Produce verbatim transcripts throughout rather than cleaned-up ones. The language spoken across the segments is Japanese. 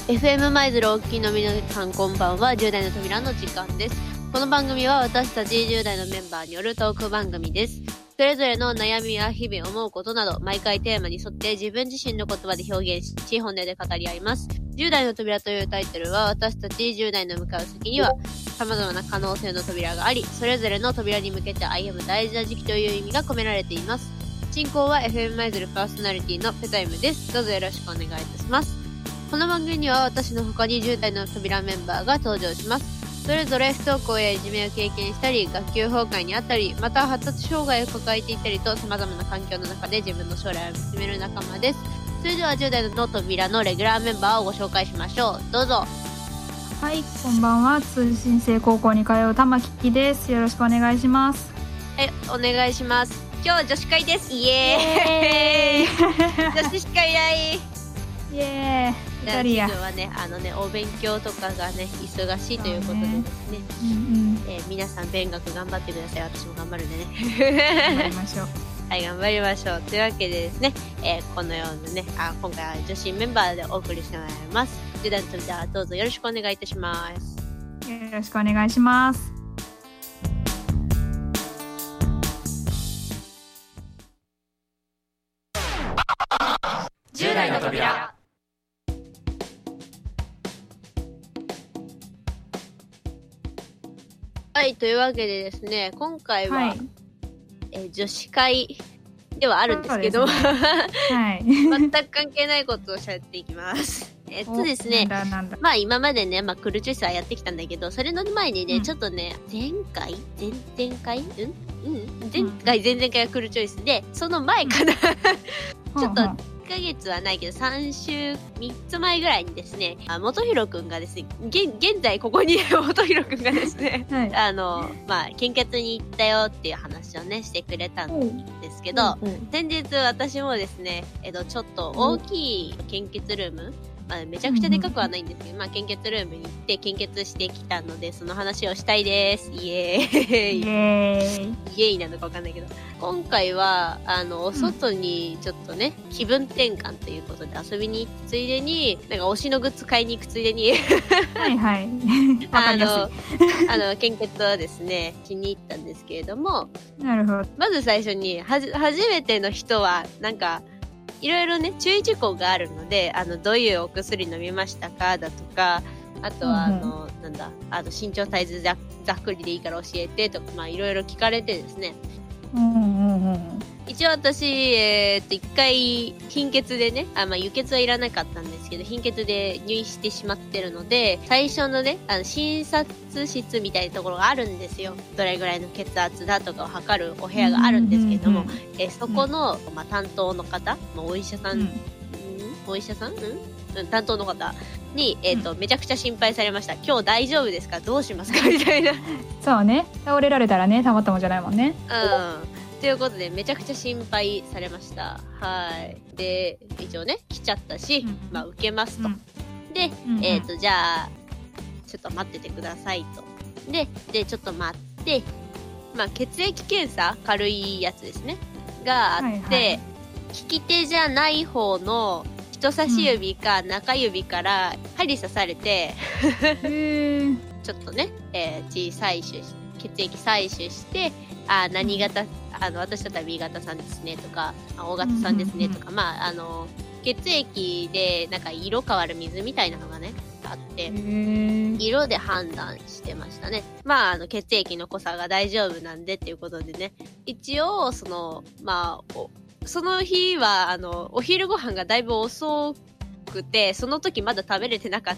エフエム 舞鶴お聞きの皆さんこんばんは。じゅう代の扉の時間です。この番組は私たちじゅう代のメンバーによるトーク番組です。それぞれの悩みや日々思うことなど毎回テーマに沿って自分自身の言葉で表現し本音で語り合います。じゅう代の扉というタイトルは私たちじゅう代の向かう先には様々な可能性の扉があり、それぞれの扉に向けて歩む大事な時期という意味が込められています。進行は エフエム 舞鶴パーソナリティのペタイムです。どうぞよろしくお願いいたします。この番組には私の他にじゅう代の扉メンバーが登場します。それぞれ不登校やいじめを経験したり、学級崩壊にあったり、また発達障害を抱えていたりと様々な環境の中で自分の将来を見つめる仲間です。それではじゅう代の扉のレギュラーメンバーをご紹介しましょう。どうぞ。 はい、こんばんは。通信制高校に通う玉木です。よろしくお願いします。 はい、お願いします。今日女子会です。イエーイ女子会だいイエーイ。 自分はね、あのね、お勉強とかがね、忙しいということでですね、うんうんえー、皆さん勉学頑張ってください。私も頑張るんでね。 頑張りましょう。 はい、頑張りましょう。というわけでですね、えー、このようなね、あ、今回は女子メンバーでお送りしてまいります。じゅう代の扉、どうぞよろしくお願いいたします。 よろしくお願いします。 じゅう代の扉。 はい、というわけでですね、今回は、はいえー、女子会ではあるんですけど、ねはい、全く関係ないことを喋っていきます。えっとですね、なんだなんだまあ今までね、まあ、クルチョイスはやってきたんだけど、それの前にね、うん、ちょっとね、前回前々回うんうん前回、前々回はクルチョイスで、その前かな、うん、ちょっと、いっかげつはないけどさん週みっつまえぐらいにですね、あ元弘くんがですね、現現在ここにいる元弘くんがですね、はい、あのまあ献血に行ったよっていう話をねしてくれたんですけど、うんうん、先日私もですね、えっとちょっと大きい献血ルーム、まあ、めちゃくちゃでかくはないんですけど、うんうん、まあ献血ルームに行って献血してきたのでその話をしたいです。イエーイイエーイイエーイなのかわかんないけど、今回はあのお外にちょっとね、うん、気分転換ということで遊びに行くついでになんか推しのグッズ買いに行くついでにはいはいあのあの献血をですねしに行ったんですけれども、 なるほど。 まず最初にはじ初めての人はなんかいろいろね注意事項があるので、あのどういうお薬飲みましたかだとか、あとはあの、うん、なんだあと身長サイズざざっくりでいいから教えてとか、まあいろいろ聞かれてですね、 うんうんうん、一応私、えー、っと一回貧血でね、あ、まあ輸血はいらなかったんですけど貧血で入院してしまってるので、最初のねあの診察室みたいなところがあるんですよ。どれぐらいの血圧だとかを測るお部屋があるんですけれども、うんうんうん、えー、そこの、うんまあ、担当の方、まあ、お医者さん、うん、お医者さん、うんうん、担当の方に、えーとうん、めちゃくちゃ心配されました。今日大丈夫ですか、どうしますかみたいな。 そうね、倒れられたらねたまったもんじゃないもんね。 うんということでめちゃくちゃ心配されました。はいで一応ね来ちゃったし、うん、まあ受けますと、うん、で、うん、えっ、ー、とじゃあちょっと待っててくださいと。ででちょっと待ってまあ血液検査軽いやつですねがあって、はいはい、利き手じゃない方の人差し指か中指から針刺されて、うん、ちょっとね、えー、血採取し血液採取してあ何型、あの私だったら ビー 型さんですねとか O 型さんですねとか、うんうんうん、まああの血液でなんか色変わる水みたいなのがねあって色で判断してましたね。まああの血液の濃さが大丈夫なんでっていうことでね、一応そのまあその日はあのお昼ご飯がだいぶ遅くてその時まだ食べれてなかった、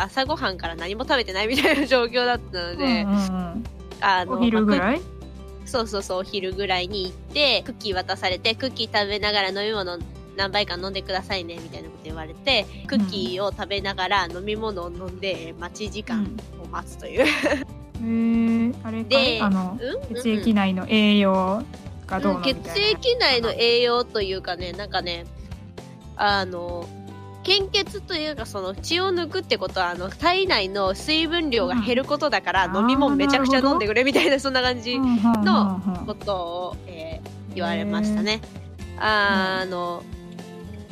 朝ごはんから何も食べてないみたいな状況だったので、うんうんうん、あのお昼ぐらい、 そうそうそうお昼ぐらいに行ってクッキー渡されて、クッキー食べながら飲み物何杯か飲んでくださいねみたいなこと言われて、クッキーを食べながら飲み物を飲んで待ち時間を待つという、 うん、へーあれかであの、うん、血液内の栄養がどうのみたいな、 血液内の栄養というかね、なんかねあの献血というかその血を抜くってことはあの体内の水分量が減ることだから、うん、飲み物めちゃくちゃ飲んでくれみたいなそんな感じのことを、えー、言われましたね。あの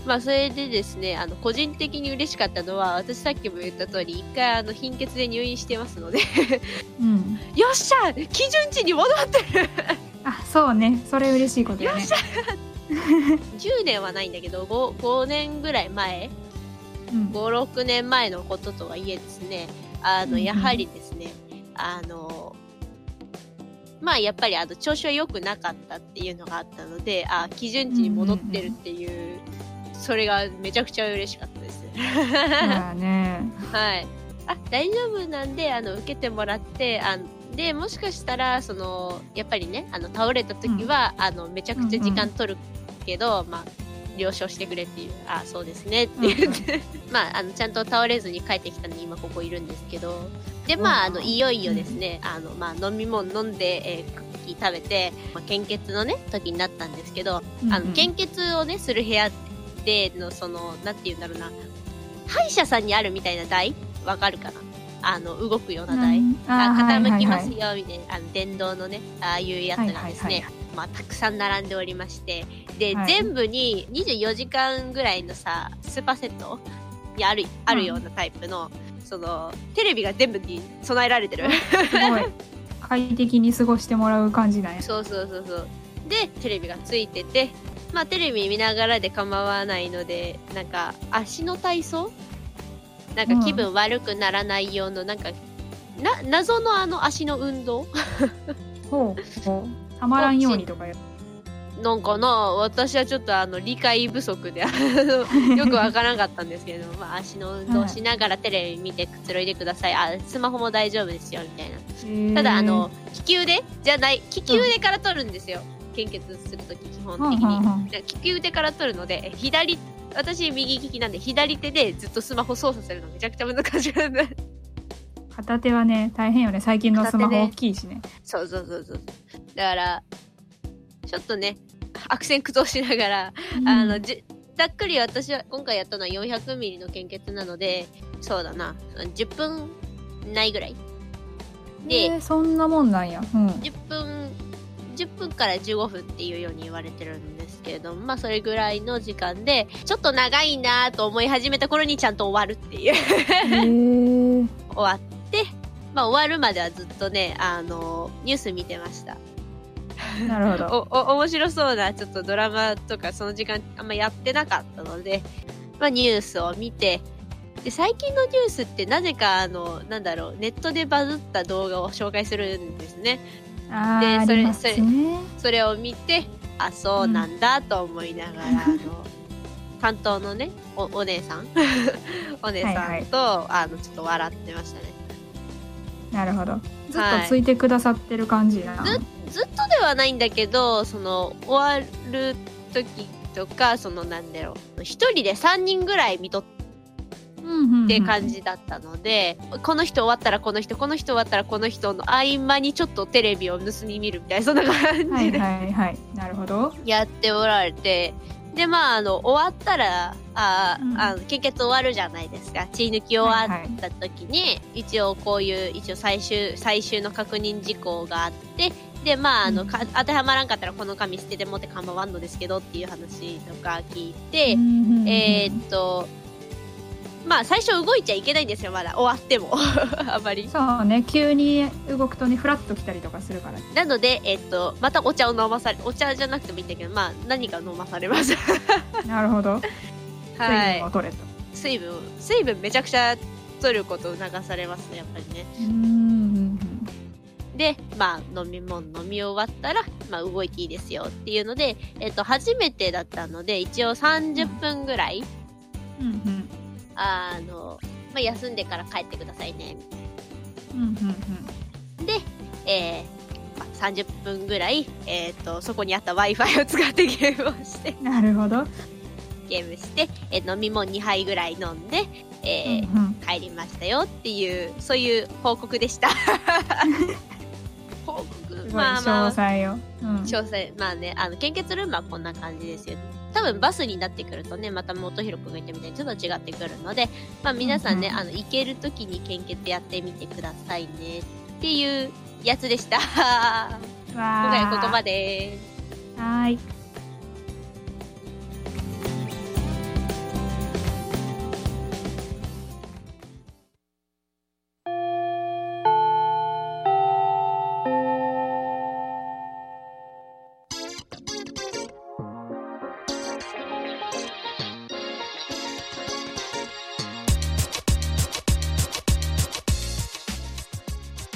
まあそれでですね、あの個人的に嬉しかったのは、私さっきも言った通り一回あの貧血で入院してますので、うん、よっしゃ基準値に戻ってるあ、そうね、それ嬉しいことよね。よっしゃじゅうねんはないんだけど 5, ごねんぐらい前、うん、ごろくねんまえのこととはいえですね、あのやはりですね、うんうん、あのまあやっぱりあの調子は良くなかったっていうのがあったので、あ、基準値に戻ってるっていう、うんうんうん、それがめちゃくちゃ嬉しかったです。 まあね、 はい。あ、大丈夫なんで、あの受けてもらって、あでもしかしたらそのやっぱりね、あの倒れた時は、うん、あのめちゃくちゃ時間取るけど、うんうん、まあ了承してくれっていう、あ、そうですねって言って、うんうん、まああのちゃんと倒れずに帰ってきたのに今ここいるんですけど、でまああのいよいよですね、あのまあ飲み物飲んで、えー、クッキー食べて、まあ、献血のね時になったんですけど、うんうん、あの献血をねする部屋でのそのなんて言うんだろうな、歯医者さんにあるみたいな台、わかるかな、あの動くような台、うん、あ傾きますよみたいな、はいはいはい、あの電動のねああいうやつがですね、はいはいはい、まあたくさん並んでおりまして、で、はい、全部ににじゅうよじかんぐらいのさスーパーセットにあるあるようなタイプの、うん、そのテレビが全部に備えられてる。 すごい快適に過ごしてもらう感じなんや。 そうそうそうそう。でテレビがついてて、まあテレビ見ながらで構わないので、なんか足の体操、なんか気分悪くならないような、なんかな謎のあの足の運動ほうほう、たまらんようにとかよなんかな、私はちょっとあの理解不足でよくわからなかったんですけど、まあ足の運動しながらテレビ見てくつろいでください、あ、スマホも大丈夫ですよみたいな。ただあの利き腕じゃない、利き腕から取るんですよ、うん、献血するとき基本的に、うんうんうん、利き腕から取るので、左、私右利きなんで左手でずっとスマホ操作するのめちゃくちゃ難しいんで片手はね大変よね、最近のスマホ大きいしね。 そうそうそうそう、だからちょっとね悪戦苦闘しながら、うん、あのじざっくり私は今回やったのは よんひゃくミリ の献血なので、そうだなじゅっぷんないぐらいで、 えー、そんなもんなんや、うん、 じゅっぷんじゅっぷんからじゅうごふんっていうように言われてるんですけれども、まあそれぐらいの時間でちょっと長いなと思い始めた頃にちゃんと終わるっていう終わって、まあ終わるまではずっとね、あのニュース見てました。 なるほど。 おお面白そうなちょっとドラマとかその時間あんまやってなかったので、まあニュースを見て、で最近のニュースってなぜかあのなんだろう、ネットでバズった動画を紹介するんですね。 あでそれ、 ね、 それそれを見て、あ、そうなんだと思いながら、うん、あの担当のね お, お姉さんお姉さんと、はいはい、あのちょっと笑ってましたね。 なるほど。ずっとついてくださってる感じな、 はい、ず, ずっとではないんだけど、その終わる時とか、そのなんだろう、一人でさんにんぐらい見とって感じだったので、うんうんうん、この人終わったらこの人、この人終わったらこの人の合間にちょっとテレビを盗み見るみたいな、そんな感じで、 はいはいはい、なるほど、 やっておられて、でまああの終わったらあ、うん、あの献血終わるじゃないですか。血抜き終わった時に、はいはい、一応こういう一応最終最終の確認事項があって、でまああの、うん、か当てはまらんかったらこの紙捨ててもって構わんのですけどっていう話とか聞いて、うんうんうん、えー、っとまあ最初動いちゃいけないんですよ、まだ終わってもあんまり。 そうね、急に動くとねフラッと来たりとかするから。 なので、えっと、またお茶を飲まされ、お茶じゃなくてもいいんだけど、まあ何か飲まされますなるほど、 はい、 水分を取れと。 水分水分めちゃくちゃ取ることを促されますね、やっぱりね。 うーん、 でまあ飲み物飲み終わったら、まあ、動いていいですよっていうので、えっと初めてだったので一応さんじゅっぷんぐらい、 うんうん、 あの、まあ、休んでから帰ってくださいね、 うんうんうん、 で、えーまあ、さんじゅっぷんぐらい、えー、とそこにあった Wi-Fi を使ってゲームをして、 なるほど、 ゲームして、えー、飲み物にはいぐらい飲んで、えーうんうん、帰りましたよっていう、そういう報告でした報告、まあまあ、詳細よ、 うん、詳細、まあね、あの献血ルームはこんな感じですよ。多分バスになってくるとね、また元弘くんが言ったみたいにちょっと違ってくるので、まあ皆さんね、うんうん、あの行ける時に献血やってみてくださいねっていうやつでした今回はここまで。 はい。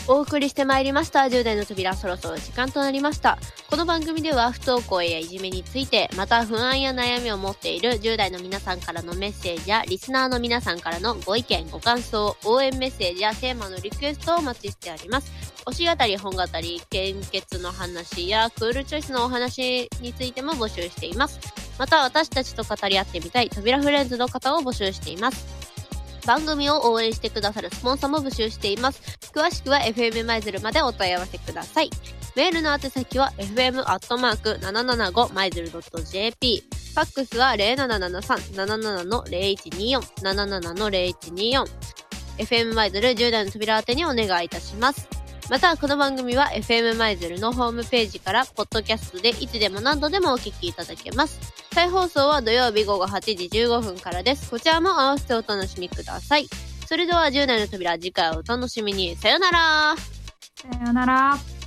お送りしてまいりましたじゅう代の扉、そろそろ時間となりました。この番組では不登校やいじめについて、また不安や悩みを持っているじゅう代の皆さんからのメッセージやリスナーの皆さんからのご意見ご感想、応援メッセージやテーマのリクエストをお待ちしております。推し語り本語り献血の話やクールチョイスのお話についても募集しています。また私たちと語り合ってみたい扉フレンズの方を募集しています。番組を応援してくださるスポンサーも募集しています。詳しくは エフエム マイズルまでお問い合わせください。メールの宛先は エフエム アットマーク ななななご マイズル ドット ジェーピー。ファックスは ゼロななななさん なななな の ゼロいちによん なななな の ゼロいちによん。エフエム マイズルじゅう代の扉宛てにお願いいたします。またこの番組は エフエム マイズルのホームページからポッドキャストでいつでも何度でもお聞きいただけます。再放送は土曜日午後はちじじゅうごふんからです。こちらも合わせてお楽しみください。それではじゅう代の扉、次回をお楽しみに。さよなら。 さよなら。